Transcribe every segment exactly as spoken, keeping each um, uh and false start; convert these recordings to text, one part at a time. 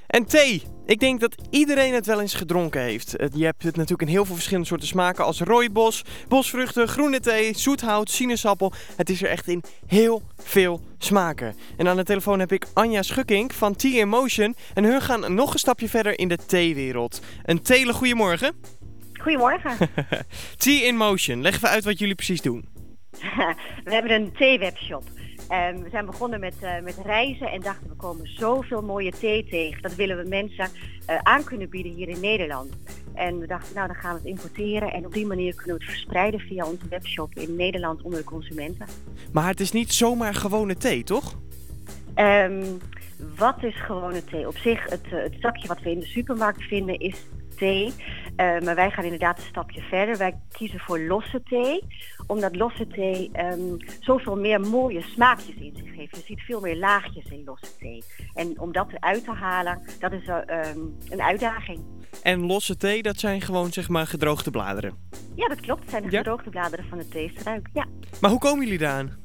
En thee. Ik denk dat iedereen het wel eens gedronken heeft. Je hebt het natuurlijk in heel veel verschillende soorten smaken als rooibos, bosvruchten, groene thee, zoethout, sinaasappel. Het is er echt in heel veel smaken. En aan de telefoon heb ik Anja Schukkink van Tea in Motion. En hun gaan nog een stapje verder in de theewereld. Een tele goedemorgen. Goedemorgen. Tea in Motion. Leg even uit wat jullie precies doen. We hebben een theewebshop. Um, we zijn begonnen met, uh, met reizen en dachten we komen zoveel mooie thee tegen. Dat willen we mensen uh, aan kunnen bieden hier in Nederland. En we dachten nou dan gaan we het importeren en op die manier kunnen we het verspreiden via onze webshop in Nederland onder de consumenten. Maar het is niet zomaar gewone thee, toch? Um, wat is gewone thee? Op zich, het, uh, het zakje wat we in de supermarkt vinden is thee. Uh, maar wij gaan inderdaad een stapje verder. Wij kiezen voor losse thee. Omdat losse thee um, zoveel meer mooie smaakjes in zich heeft. Je ziet veel meer laagjes in losse thee. En om dat eruit te halen, dat is uh, um, een uitdaging. En losse thee, dat zijn gewoon zeg maar gedroogde bladeren? Ja, dat klopt. Het zijn de ja? gedroogde bladeren van de theestruik. Ja. Maar hoe komen jullie daaraan?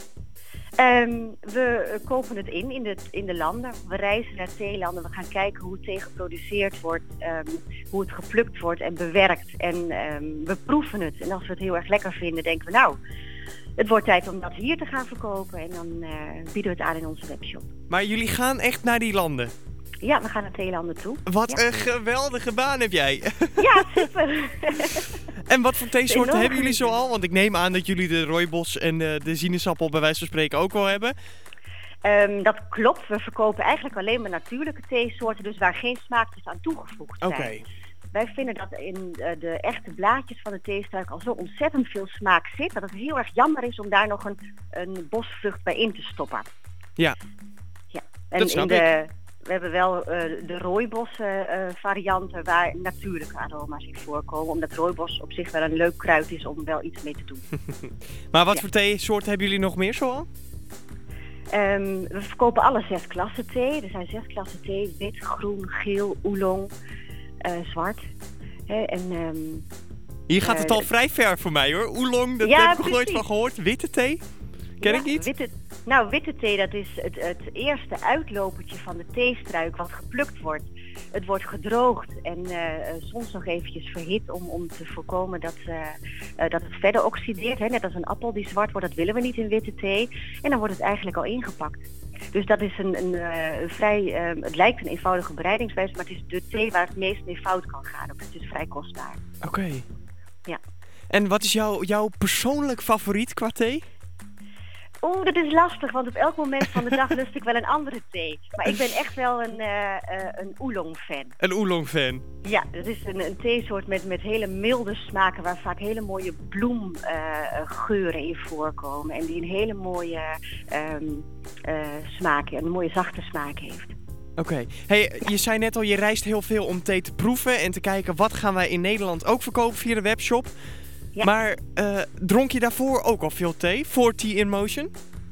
Um, we kopen het in, in de, in de landen. We reizen naar theelanden. We gaan kijken hoe thee geproduceerd wordt, um, hoe het geplukt wordt en bewerkt. En um, we proeven het. En als we het heel erg lekker vinden, denken we nou, het wordt tijd om dat hier te gaan verkopen. En dan uh, bieden we het aan in onze webshop. Maar jullie gaan echt naar die landen? Ja, we gaan naar theelanden toe. Wat ja. een geweldige baan heb jij. Ja, super. En wat voor theesoorten hebben jullie zoal? Want ik neem aan dat jullie de rooibos en de, de sinaasappel bij wijze van spreken ook wel hebben. Um, dat klopt. We verkopen eigenlijk alleen maar natuurlijke theesoorten, dus waar geen smaakjes aan toegevoegd zijn. Okay. Wij vinden dat in uh, de echte blaadjes van de theestruik al zo ontzettend veel smaak zit, dat het heel erg jammer is om daar nog een, een bosvrucht bij in te stoppen. Ja, ja. En dat snap in de, ik. We hebben wel uh, de rooibos uh, varianten waar natuurlijke aroma's in voorkomen. Omdat rooibos op zich wel een leuk kruid is om wel iets mee te doen. Maar wat ja. voor theesoorten hebben jullie nog meer zoal? Um, we verkopen alle zes klassen thee. Er zijn zes klassen thee. Wit, groen, geel, oolong, uh, zwart. He, en, um, Hier gaat het uh, al vrij ver voor mij hoor. Oolong, daar ja, heb ik nog precies. nooit van gehoord. Witte thee? Ken ja, ik niet? Witte, nou, witte thee, dat is het, het eerste uitlopertje van de theestruik wat geplukt wordt. Het wordt gedroogd en uh, soms nog eventjes verhit om, om te voorkomen dat, uh, uh, dat het verder oxideert. Hè? Net als een appel die zwart wordt, dat willen we niet in witte thee. En dan wordt het eigenlijk al ingepakt. Dus dat is een, een, uh, een vrij, uh, het lijkt een eenvoudige bereidingswijze, maar het is de thee waar het meest mee fout kan gaan. Dus het is vrij kostbaar. Oké. Okay. Ja. En wat is jouw, jouw persoonlijk favoriet qua thee? Oeh, dat is lastig, want op elk moment van de dag lust ik wel een andere thee. Maar ik ben echt wel een, uh, uh, een oolong-fan. Een oolong-fan? Ja, dat is een, een theesoort met, met hele milde smaken waar vaak hele mooie bloemgeuren uh, in voorkomen. En die een hele mooie um, uh, smaak, een mooie zachte smaak heeft. Oké. Okay. Hey, je zei net al, je reist heel veel om thee te proeven en te kijken wat gaan wij in Nederland ook verkopen via de webshop. Ja. Maar uh, dronk je daarvoor ook al veel thee, voor Tea in Motion?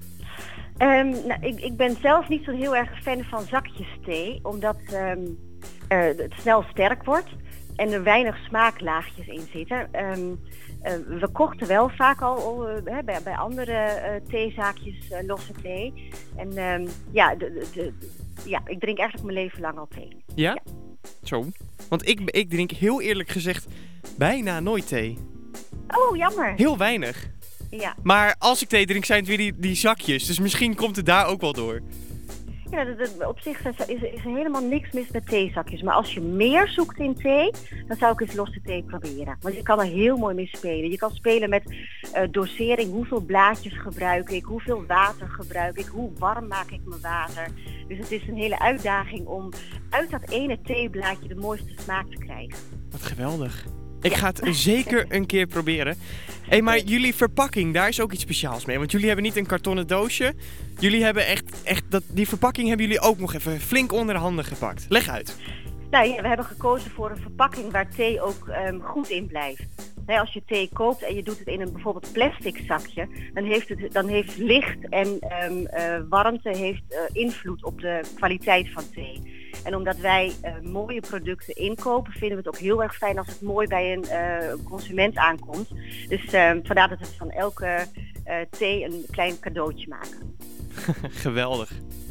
Um, nou, ik, ik ben zelf niet zo heel erg fan van zakjes thee, omdat um, uh, het snel sterk wordt en er weinig smaaklaagjes in zitten. Um, uh, we kochten wel vaak al uh, bij, bij andere uh, theezaakjes uh, losse thee. En um, ja, de, de, de, ja, ik drink eigenlijk mijn leven lang al thee. Ja? Ja. Zo. Want ik, ik drink heel eerlijk gezegd bijna nooit thee. Oh, jammer. Heel weinig. Ja. Maar als ik thee drink zijn het weer die, die zakjes. Dus misschien komt het daar ook wel door. Ja, dat, dat, op zich is, is, is er helemaal niks mis met theezakjes. Maar als je meer zoekt in thee, dan zou ik eens losse thee proberen. Want je kan er heel mooi mee spelen. Je kan spelen met uh, dosering. Hoeveel blaadjes gebruik ik? Hoeveel water gebruik ik? Hoe warm maak ik mijn water? Dus het is een hele uitdaging om uit dat ene theeblaadje de mooiste smaak te krijgen. Wat geweldig. Ik ga het zeker een keer proberen. Hey, maar jullie verpakking, daar is ook iets speciaals mee. Want jullie hebben niet een kartonnen doosje. Jullie hebben echt, echt dat, die verpakking hebben jullie ook nog even flink onder de handen gepakt. Leg uit. Nou ja, we hebben gekozen voor een verpakking waar thee ook um, goed in blijft. He, als je thee koopt en je doet het in een bijvoorbeeld plastic zakje, dan heeft, het, dan heeft licht en um, uh, warmte heeft, uh, invloed op de kwaliteit van thee. En omdat wij uh, mooie producten inkopen, vinden we het ook heel erg fijn als het mooi bij een uh, consument aankomt. Dus uh, vandaar dat we van elke uh, thee een klein cadeautje maken. Geweldig.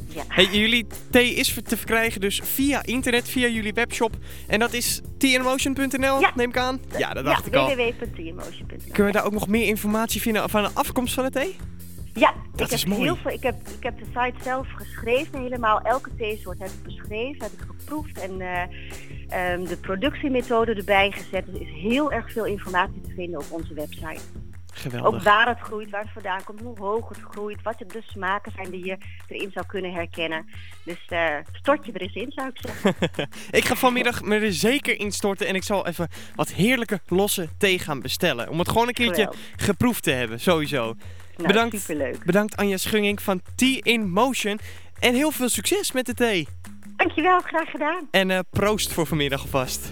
Ja. Hey, jullie thee is te verkrijgen dus via internet, via jullie webshop. En dat is t in motion punt n l, Ja. neem ik aan? Ja, dat dacht ja, ik al. w w w punt t in motion punt n l. Kunnen we daar ook nog meer informatie vinden van de afkomst van de thee? Ja, Dat ik is heb mooi. heel veel. Ik heb, ik heb de site zelf geschreven, helemaal. Elke theesoort heb ik beschreven, heb ik geproefd en uh, um, de productiemethode erbij gezet. Er is heel erg veel informatie te vinden op onze website. Geweldig. Ook waar het groeit, waar het vandaan komt, hoe hoog het groeit, wat de smaken zijn die je erin zou kunnen herkennen. Dus uh, stort je er eens in, zou ik zeggen. Ik ga vanmiddag me er zeker in storten en ik zal even wat heerlijke losse thee gaan bestellen. Om het gewoon een keertje Geweldig. geproefd te hebben, sowieso. Nou, Bedankt, superleuk. bedankt Anja Schungink van T in Motion. En heel veel succes met de thee. Dankjewel, graag gedaan. En uh, proost voor vanmiddag alvast.